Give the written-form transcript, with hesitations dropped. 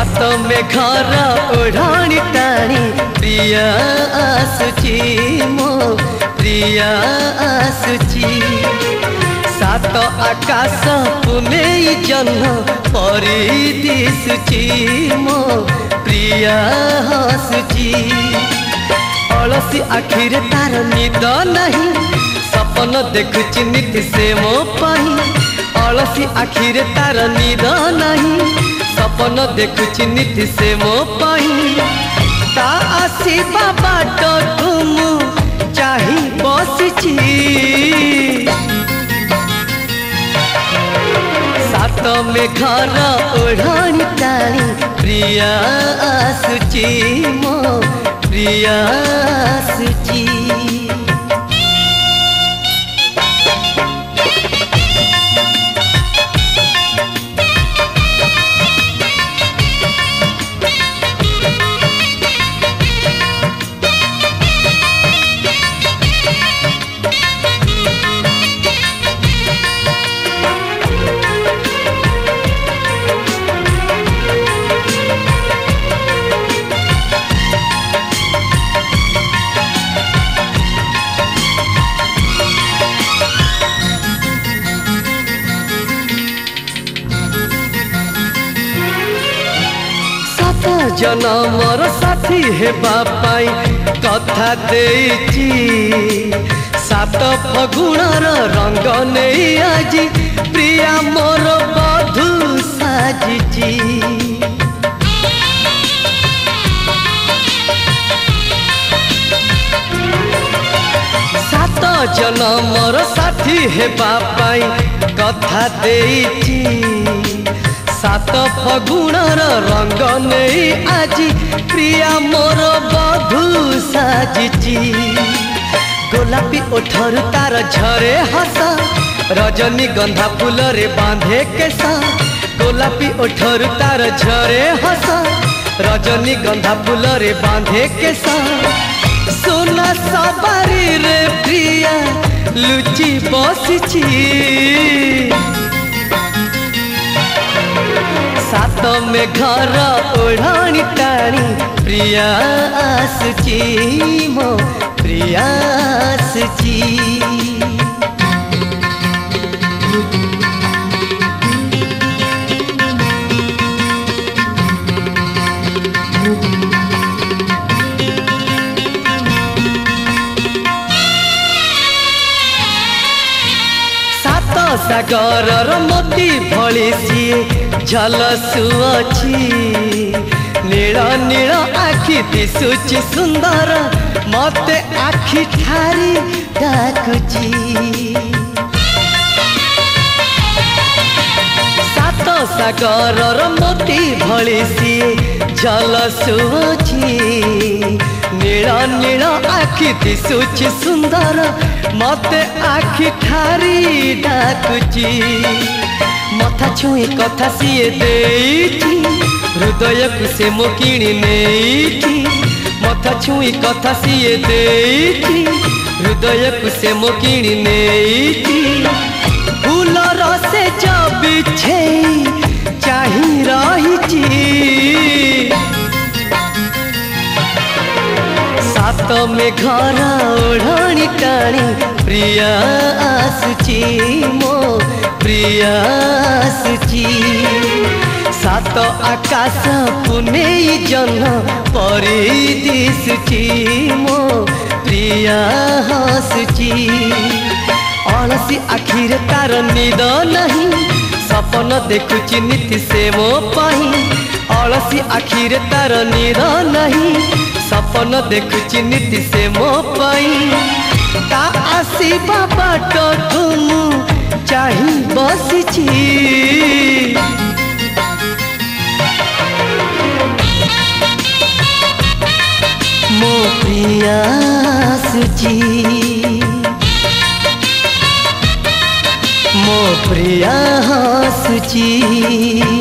सात में घर ओढ़ाणी टाणी प्रिया आसुची मो प्रिया आसुची सात आकाश पुनेई जन्म परी दिसुची मो प्रिया हसुची अलसी आखिरे तार निद नहीं सपन देखुची नीति से मो पाही अलसी आखिरे तार निद नहीं सपन देखुची नीति से मो पाही ता आसीबा बाट तुम चाही बसिची सात में घर ओढ़ाणी टाणी प्रिया आसुची मो प्रिया आसुची जनमर साथी हेबा पाई कथा देइची सात फगुणर रंग नहीं आज प्रिया मोर बधू साजिची सात जनमर साथी हेबा पाई कथा देइची सात फगुणर रंग नहीं आज प्रिया मोर बधू साजिची गोलापी ओठर तार झरे हस रजनी गंधा फूल रे बांधे केसा गोलापी ओठर तार झरे हस रजनी गंधा फूल रे बांधे केसा सोना सवारी रे प्रिया लुची बसिची सात में घर ओढ़ाणी टाणी प्रिया आसुची मो प्रिया आसुची सागर मोती भली सी झलसुअछि नील नील आखि दिसुची सुंदर मते आखि ठारी डाकुची सात सागर मोती भली सी झलसुअछि नील नील आखि दिसुची सुंदर मते आखि ठारी डाकुची मथा छुई कथा सीए देइठी हृदय को से मो किणी नेइठी मथा छुई कथा सीए देइठी हृदय को से मो किणी नेइठी फूल रसे जब बिछे चाही रहिची सात में घर ओढ़ाणी टाणी प्रिया आसुची मो प्रिया आसुची सात आकाश पुनेई जन्म परी दिसुची मो प्रिया हसुची अलसी आखिरे तार निद नहीं सपन देखुची नीति से मो पाही अलसी आखिरे तार निद नहीं सपन देखुची नीति से मो पाई ता आसीबा बाट तुम चाही बसिची मो प्रिया आसुची मो प्रिया हसुची।